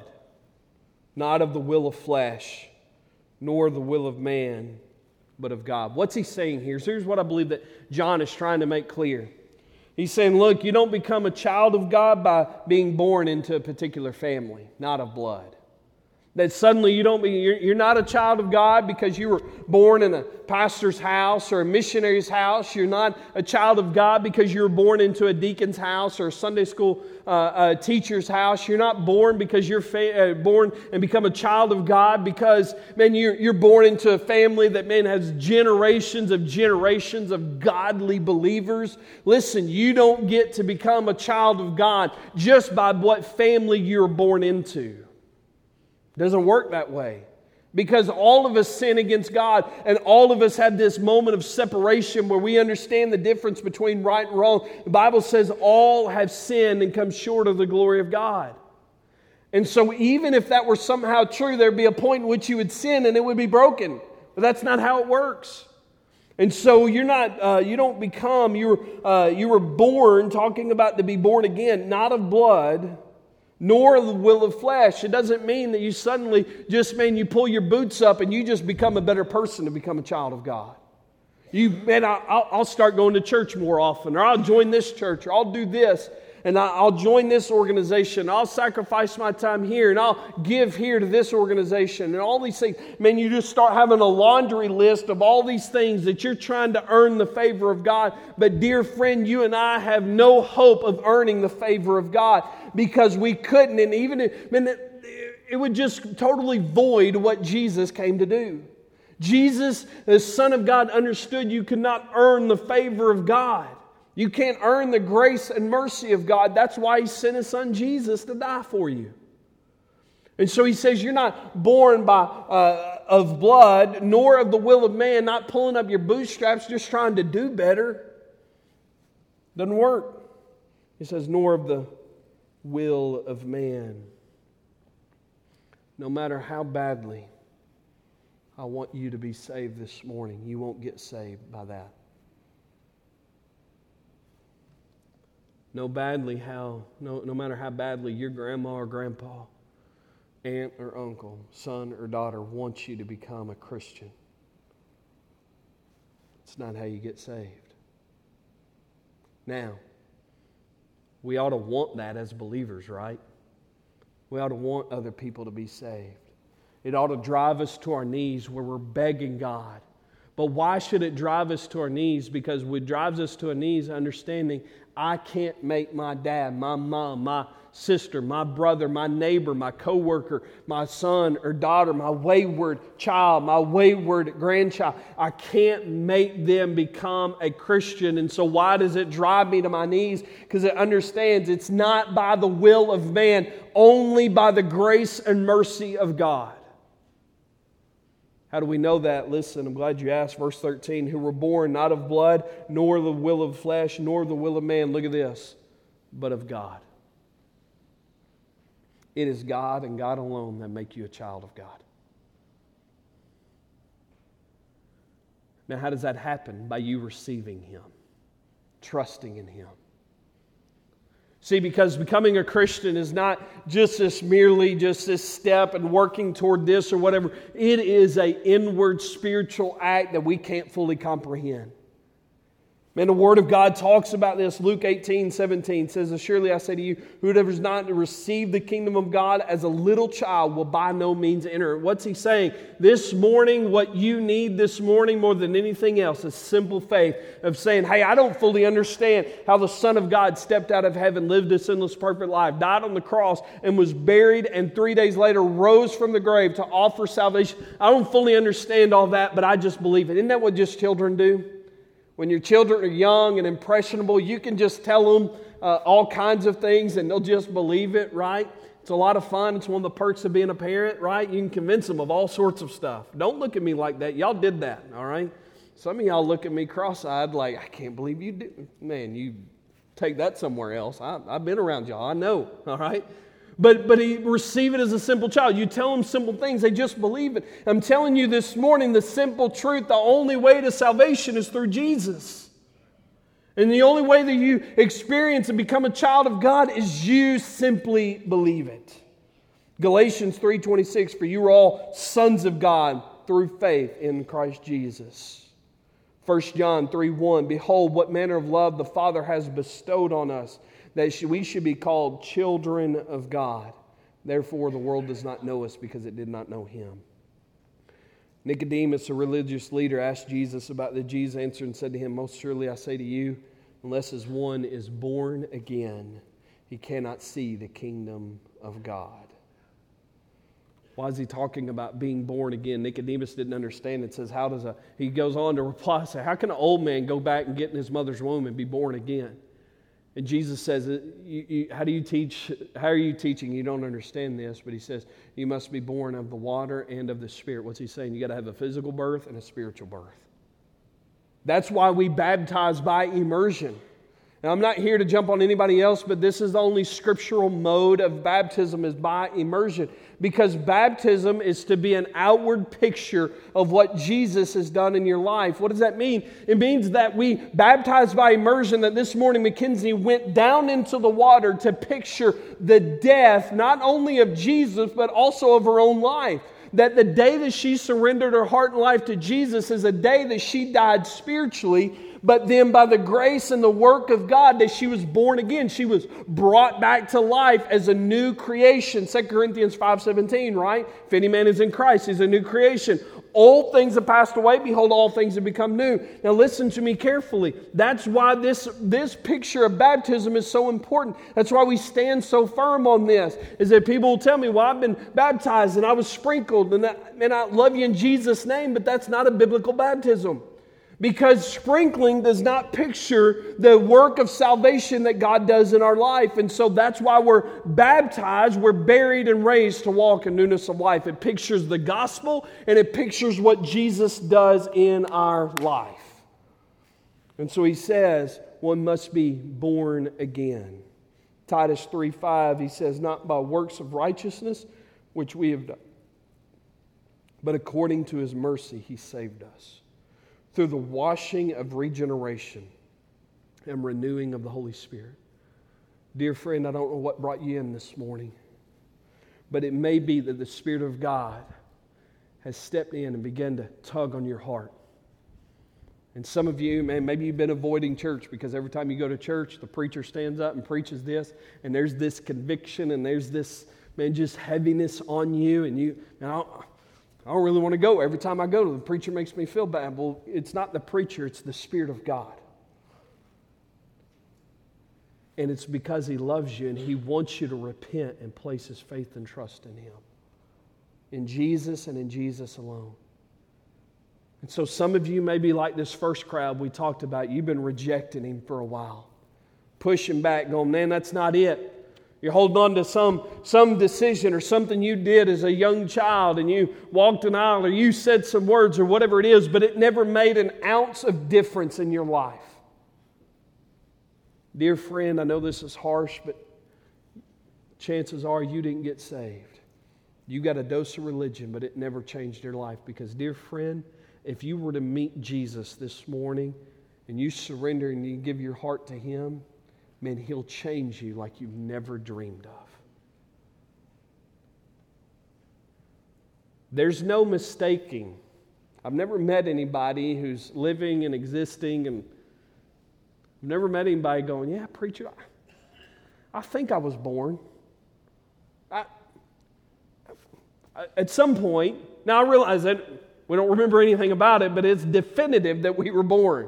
not of the will of flesh, nor the will of man, but of God. What's he saying here? So here's what I believe that John is trying to make clear. He's saying, look, you don't become a child of God by being born into a particular family, not of blood. That suddenly you don't be, you're, you're not a child of God because you were born in a pastor's house or a missionary's house. You're not a child of God because you were born into a deacon's house or a Sunday school uh, uh, teacher's house. You're not born because you're fa- uh, born and become a child of God because, man, you're, you're born into a family that, man, has generations of generations of godly believers. Listen, you don't get to become a child of God just by what family you're born into. It doesn't work that way. Because all of us sin against God, and all of us have this moment of separation where we understand the difference between right and wrong. The Bible says all have sinned and come short of the glory of God. And so even if that were somehow true, there'd be a point in which you would sin and it would be broken. But that's not how it works. And so you're not, uh, you don't become, you were, uh, you were born, talking about to be born again, not of blood, nor the will of flesh. It doesn't mean that you suddenly just, man, you pull your boots up and you just become a better person to become a child of God. You, man, I'll, I'll start going to church more often, or I'll join this church, or I'll do this, and I'll join this organization. I'll sacrifice my time here, and I'll give here to this organization, and all these things. Man, you just start having a laundry list of all these things that you're trying to earn the favor of God. But dear friend, you and I have no hope of earning the favor of God because we couldn't. And even, if, man, it, it would just totally void what Jesus came to do. Jesus, the Son of God, understood you could not earn the favor of God. You can't earn the grace and mercy of God. That's why He sent His Son Jesus to die for you. And so He says you're not born by uh, of blood, nor of the will of man, not pulling up your bootstraps, just trying to do better. Doesn't work. He says, nor of the will of man. No matter how badly I want you to be saved this morning, you won't get saved by that. No badly how, no, no matter how badly your grandma or grandpa, aunt or uncle, son or daughter wants you to become a Christian. It's not how you get saved. Now, we ought to want that as believers, right? We ought to want other people to be saved. It ought to drive us to our knees where we're begging God. But why should it drive us to our knees? Because it drives us to our knees understanding I can't make my dad, my mom, my sister, my brother, my neighbor, my coworker, my son or daughter, my wayward child, my wayward grandchild. I can't make them become a Christian. And so why does it drive me to my knees? Because it understands it's not by the will of man, only by the grace and mercy of God. How do we know that? Listen, I'm glad you asked. Verse thirteen, who were born not of blood, nor the will of flesh, nor the will of man. Look at this. But of God. It is God and God alone that make you a child of God. Now, how does that happen? By you receiving Him, trusting in Him. See, because becoming a Christian is not just this merely just this step and working toward this or whatever. It is an inward spiritual act that we can't fully comprehend. Man, the Word of God talks about this. Luke eighteen seventeen says, surely I say to you, whoever does not receive the kingdom of God as a little child will by no means enter. What's He saying? This morning, what you need this morning more than anything else is simple faith of saying, hey, I don't fully understand how the Son of God stepped out of heaven, lived a sinless, perfect life, died on the cross, and was buried, and three days later rose from the grave to offer salvation. I don't fully understand all that, but I just believe it. Isn't that what just children do? When your children are young and impressionable, you can just tell them uh, all kinds of things and they'll just believe it, right? It's a lot of fun. It's one of the perks of being a parent, right? You can convince them of all sorts of stuff. Don't look at me like that. Y'all did that, all right? Some of y'all look at me cross-eyed like, I can't believe you did. Man, you take that somewhere else. I, I've been around y'all. I know, all right? But but he receive it as a simple child. You tell them simple things, they just believe it. I'm telling you this morning, the simple truth, the only way to salvation is through Jesus. And the only way that you experience and become a child of God is you simply believe it. Galatians three twenty-six, for you are all sons of God through faith in Christ Jesus. First John three one, behold, what manner of love the Father has bestowed on us, that we should be called children of God. Therefore, the world does not know us because it did not know Him. Nicodemus, a religious leader, asked Jesus about that. Jesus answered and said to him, most surely I say to you, unless as one is born again, he cannot see the kingdom of God. Why is he talking about being born again? Nicodemus didn't understand. It says, how does a, he goes on to reply, say, how can an old man go back and get in his mother's womb and be born again? And Jesus says, you, you, how do you teach, how are you teaching? You don't understand this, but He says, you must be born of the water and of the Spirit. What's He saying? You got to have a physical birth and a spiritual birth. That's why we baptize by immersion. Now, I'm not here to jump on anybody else, but this is the only scriptural mode of baptism is by immersion. Because baptism is to be an outward picture of what Jesus has done in your life. What does that mean? It means that we baptize by immersion, that this morning Mackenzie went down into the water to picture the death, not only of Jesus, but also of her own life. That the day that she surrendered her heart and life to Jesus is a day that she died spiritually, but then by the grace and the work of God that she was born again. She was brought back to life as a new creation. Second Corinthians five seventeen, right? If any man is in Christ, he's a new creation. Old things have passed away. Behold, all things have become new. Now listen to me carefully. That's why this, this picture of baptism is so important. That's why we stand so firm on this. Is that people will tell me, well, I've been baptized and I was sprinkled and, that, and I love you in Jesus' name, but that's not a biblical baptism. Because sprinkling does not picture the work of salvation that God does in our life. And so that's why we're baptized, we're buried and raised to walk in newness of life. It pictures the gospel and it pictures what Jesus does in our life. And so he says, one must be born again. Titus three five, he says, not by works of righteousness, which we have done, but according to his mercy he saved us, through the washing of regeneration and renewing of the Holy Spirit. Dear friend, I don't know what brought you in this morning, but it may be that the Spirit of God has stepped in and begun to tug on your heart. And some of you, man, maybe you've been avoiding church because every time you go to church, the preacher stands up and preaches this, and there's this conviction, and there's this, man, just heaviness on you, and you, now, I don't really want to go. Every time I go, the preacher makes me feel bad. Well, it's not the preacher, it's the Spirit of God. And it's because He loves you and He wants you to repent and place His faith and trust in Him. In Jesus and in Jesus alone. And so some of you may be like this first crowd we talked about. You've been rejecting Him for a while. Pushing back, going, man, that's not it. You're holding on to some, some decision or something you did as a young child, and you walked an aisle or you said some words or whatever it is, but it never made an ounce of difference in your life. Dear friend, I know this is harsh, but chances are you didn't get saved. You got a dose of religion, but it never changed your life. Because, dear friend, if you were to meet Jesus this morning and you surrender and you give your heart to Him, man, He'll change you like you've never dreamed of. There's no mistaking. I've never met anybody who's living and existing, and I've never met anybody going, yeah, preacher, I, I think I was born. I, I, at some point, now I realize that we don't remember anything about it, but it's definitive that we were born.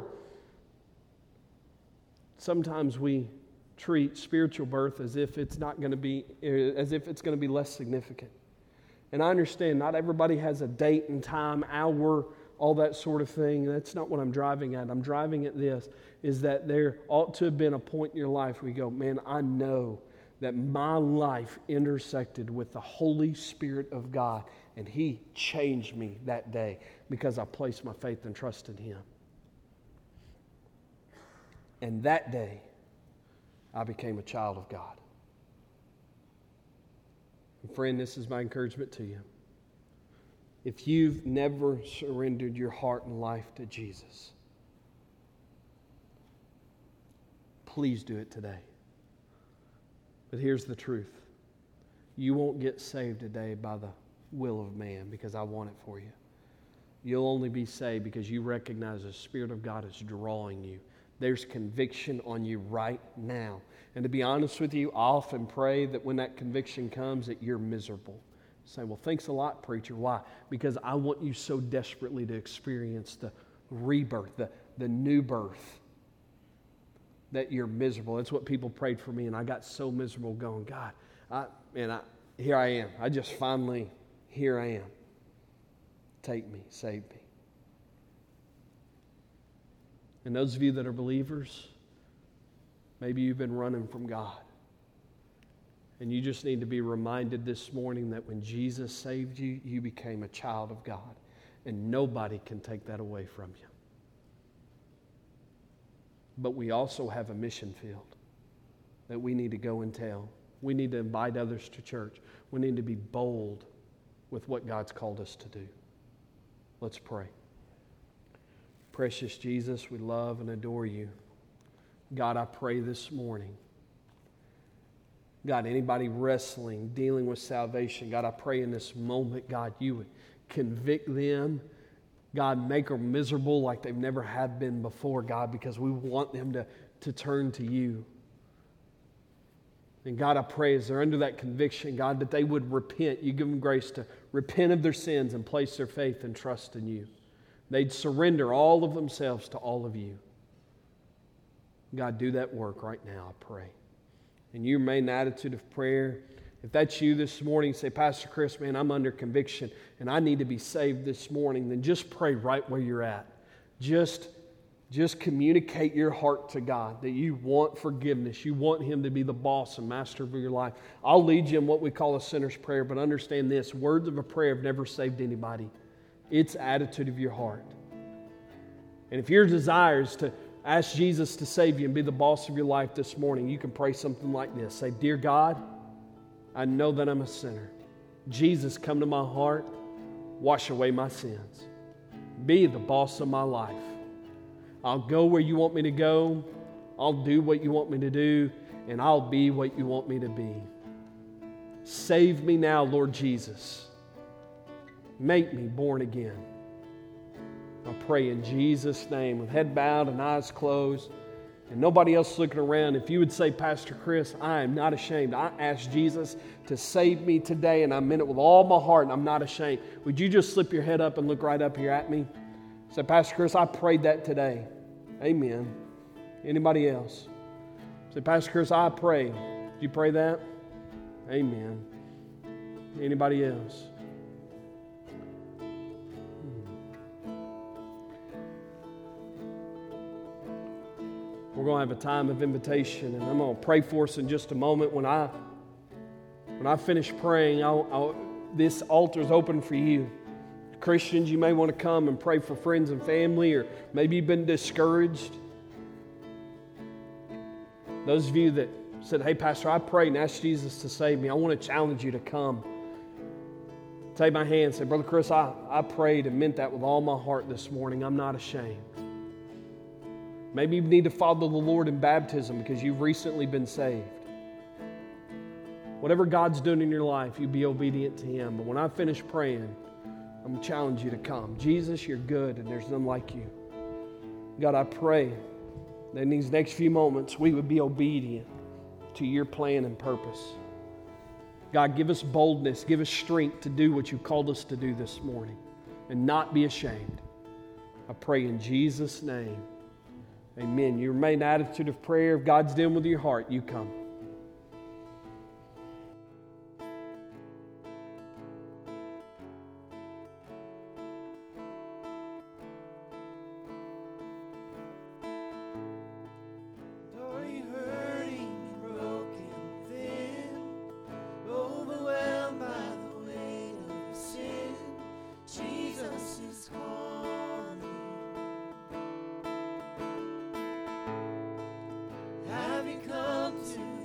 Sometimes we treat spiritual birth as if it's not going to be, as if it's going to be less significant. And I understand not everybody has a date and time, hour, all that sort of thing. That's not what I'm driving at. I'm driving at this, is that there ought to have been a point in your life where you go, man, I know that my life intersected with the Holy Spirit of God, and He changed me that day because I placed my faith and trust in Him. And that day, I became a child of God. And friend, this is my encouragement to you. If you've never surrendered your heart and life to Jesus, please do it today. But here's the truth. You won't get saved today by the will of man because I want it for you. You'll only be saved because you recognize the Spirit of God is drawing you. There's conviction on you right now. And to be honest with you, I often pray that when that conviction comes that you're miserable. Say, well, thanks a lot, preacher. Why? Because I want you so desperately to experience the rebirth, the, the new birth, that you're miserable. That's what people prayed for me, and I got so miserable going, God, I, man, I, here I am. I just finally, here I am. Take me, save me. And those of you that are believers, maybe you've been running from God. And you just need to be reminded this morning that when Jesus saved you, you became a child of God. And nobody can take that away from you. But we also have a mission field that we need to go and tell. We need to invite others to church. We need to be bold with what God's called us to do. Let's pray. Precious Jesus, we love and adore you. God, I pray this morning. God, anybody wrestling, dealing with salvation, God, I pray in this moment, God, you would convict them. God, make them miserable like they've never have been before, God, because we want them to, to turn to you. And God, I pray as they're under that conviction, God, that they would repent. You give them grace to repent of their sins and place their faith and trust in you. They'd surrender all of themselves to all of you. God, do that work right now, I pray. And you remain in the attitude of prayer. If that's you this morning, say, Pastor Chris, man, I'm under conviction and I need to be saved this morning, then just pray right where you're at. Just just communicate your heart to God, that you want forgiveness. You want Him to be the boss and master of your life. I'll lead you in what we call a sinner's prayer, but understand this, words of a prayer have never saved anybody. It's attitude of your heart. And if your desire is to ask Jesus to save you and be the boss of your life this morning, you can pray something like this. Say, Dear God, I know that I'm a sinner. Jesus, come to my heart. Wash away my sins. Be the boss of my life. I'll go where you want me to go. I'll do what you want me to do. And I'll be what you want me to be. Save me now, Lord Jesus. Make me born again. I pray in Jesus' name with head bowed and eyes closed and nobody else looking around. If you would say, Pastor Chris, I am not ashamed. I asked Jesus to save me today and I meant it with all my heart and I'm not ashamed. Would you just slip your head up and look right up here at me? Say, Pastor Chris, I prayed that today. Amen. Anybody else? Say, Pastor Chris, I pray. Did you pray that? Amen. Anybody else? We're going to have a time of invitation, and I'm going to pray for us in just a moment. When I when I finish praying, I'll, I'll, this altar is open for you. Christians, you may want to come and pray for friends and family, or maybe you've been discouraged. Those of you that said, hey, Pastor, I prayed and asked Jesus to save me, I want to challenge you to come. Take my hand and say, Brother Chris, I, I prayed and meant that with all my heart this morning. I'm not ashamed. Maybe you need to follow the Lord in baptism because you've recently been saved. Whatever God's doing in your life, you be obedient to Him. But when I finish praying, I'm going to challenge you to come. Jesus, you're good and there's none like you. God, I pray that in these next few moments we would be obedient to your plan and purpose. God, give us boldness, give us strength to do what you called us to do this morning and not be ashamed. I pray in Jesus' name. Amen. Your main attitude of prayer, if God's dealing with your heart, you come. Are you hurting, broken, thin, overwhelmed by the weight of your sin? Jesus is calling. Have you come to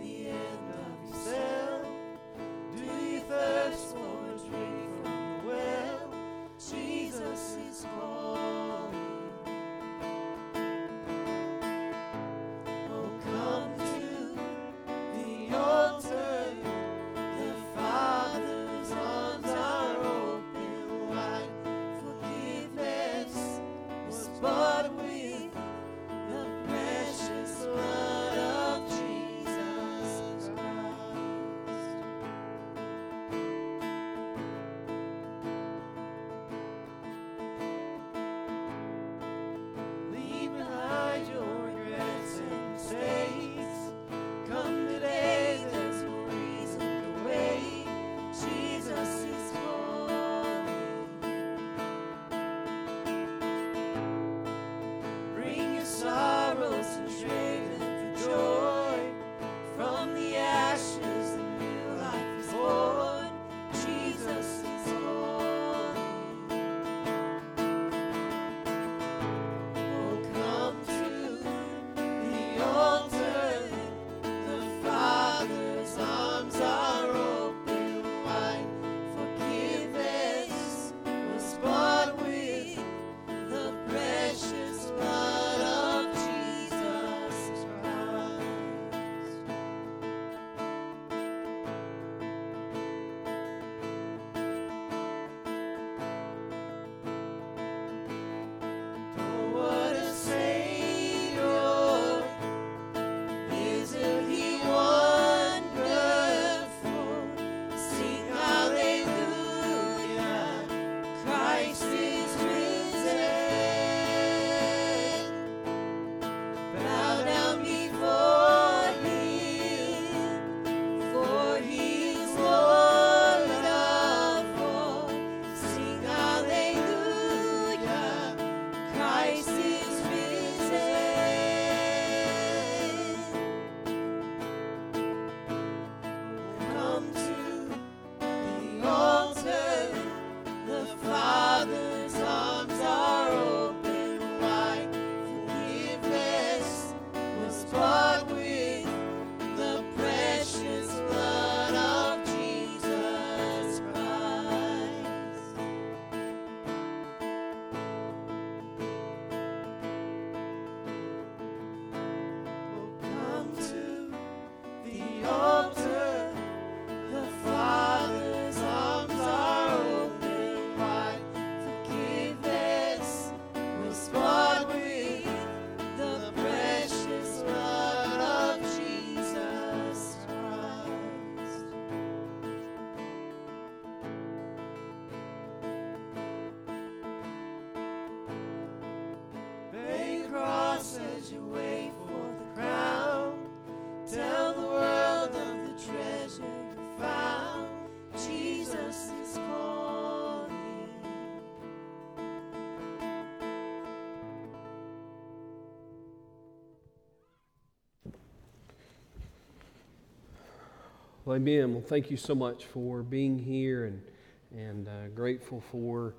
Well, amen. Well, thank you so much for being here, and and uh, grateful for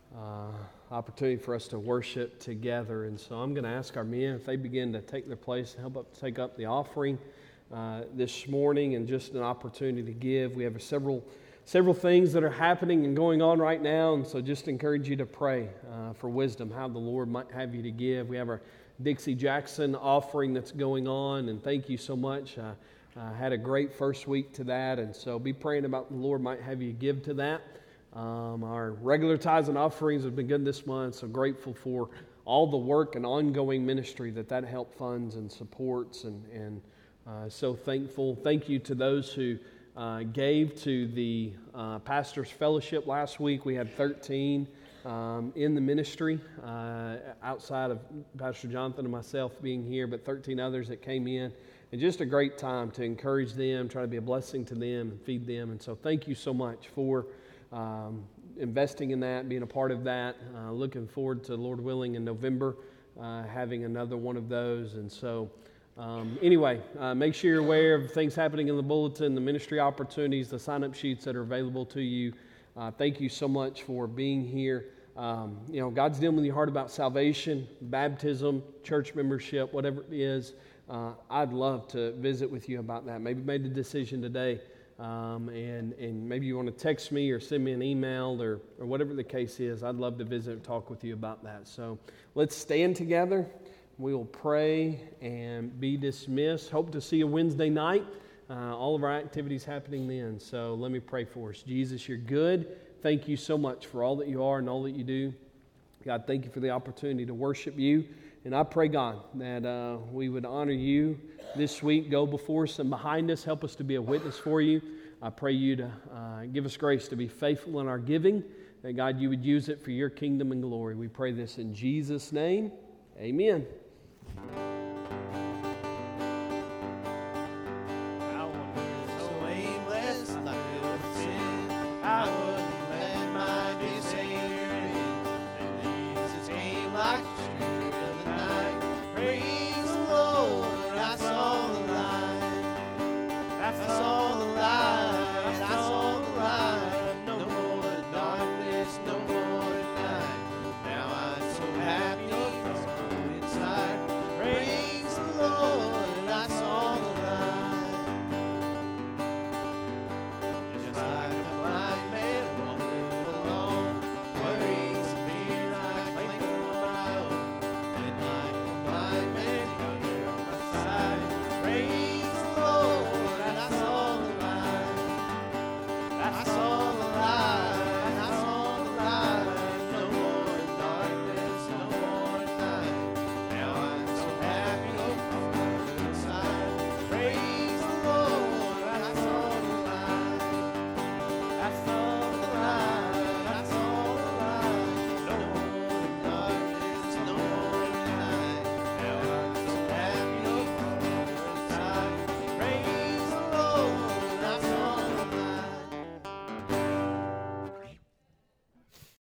uh, opportunity for us to worship together. And so I'm going to ask our men if they begin to take their place and help up take up the offering uh, this morning, and just an opportunity to give. We have several several things that are happening and going on right now, and so just encourage you to pray uh, for wisdom, how the Lord might have you to give. We have our Dixie Jackson offering that's going on, and thank you so much. Uh, Uh, had a great first week to that, and so be praying about the Lord might have you give to that. Um, our regular tithes and offerings have been good this month, so grateful for all the work and ongoing ministry that that help funds and supports, and, and uh, so thankful. Thank you to those who uh, gave to the uh, Pastor's Fellowship last week. We had thirteen um, in the ministry, uh, outside of Pastor Jonathan and myself being here, but thirteen others that came in. And just a great time to encourage them, try to be a blessing to them and feed them. And so thank you so much for um, investing in that, being a part of that. Uh, looking forward to, Lord willing, in November, uh, having another one of those. And so um, anyway, uh, make sure you're aware of things happening in the bulletin, the ministry opportunities, the sign-up sheets that are available to you. Uh, thank you so much for being here. Um, you know, God's dealing with your heart about salvation, baptism, church membership, whatever it is. Uh, I'd love to visit with you about that. Maybe made the decision today, um, and, and maybe you want to text me or send me an email or, or whatever the case is. I'd love to visit and talk with you about that. So let's stand together. We will pray and be dismissed. Hope to see you Wednesday night. Uh, all of our activities happening then. So let me pray for us. Jesus, you're good. Thank you so much for all that you are and all that you do. God, thank you for the opportunity to worship you. And I pray, God, that uh, we would honor you this week. Go before us and behind us. Help us to be a witness for you. I pray you to uh, give us grace to be faithful in our giving. That, God, you would use it for your kingdom and glory. We pray this in Jesus' name. Amen.